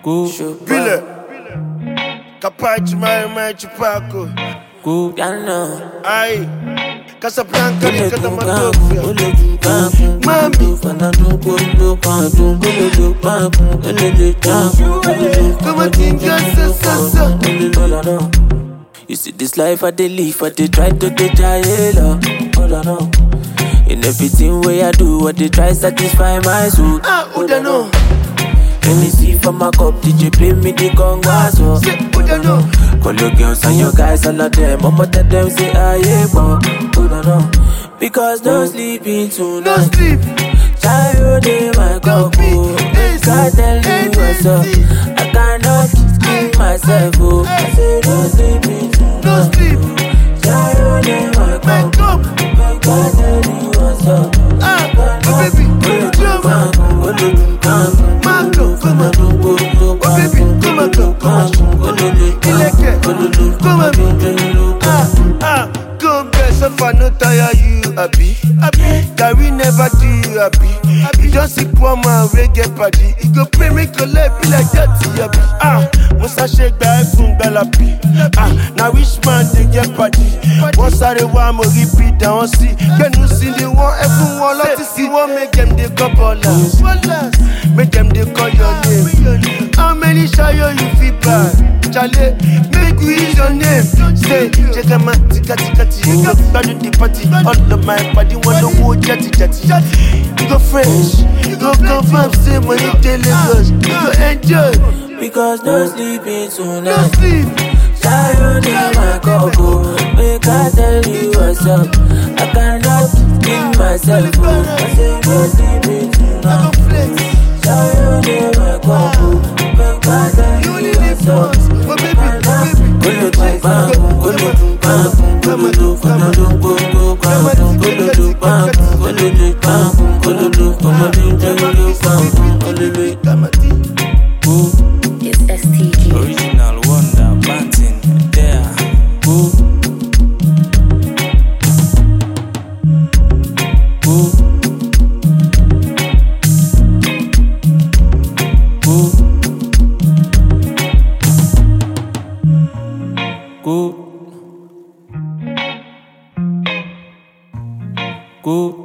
Go. Bile. Capace mai chupaco. Go. Piano. Ai. Casablanca ni kata Mami. You see this life I dey live, I dey try to try it up. In everything way I do, I dey try satisfy my soul. Udano. Let me see from my cup, DJ play me the congas. Udano. Call your girls and your guys, all of them. I'ma tell them say I ain't because no sleeping tonight. No sleep. Child in my cup, can't tell me what's up. I cannot keep myself, I say no sleeping tonight. No sleep. Child in my cup, can't tell me what's up. Baby, I no tire you, happy. Carry never do you happy. You just see poor man we get party. You go pray make your life be like that, happy. Musa shake by fun galapi. Now which man they get party? Once I the one more repeat down see. Can you see the one everyone like to see? One make them they call ballers. Make them they call your name. How many shayo you feel bad? Charlie, make we use your name. Say, check out my tika. You go back to the party. All of my body want to go jetty. You go fresh, you go confirm, say when you Lagos, you go enjoy. Because no sleeping tonight. No sleep. Child in my cup, make I tell you what's up. I cannot keep myself, I say no sleeping tonight. I go flex. Child in my cup, make I tell you what's up. But baby. It's STG. Original Wonder Banting there. Go.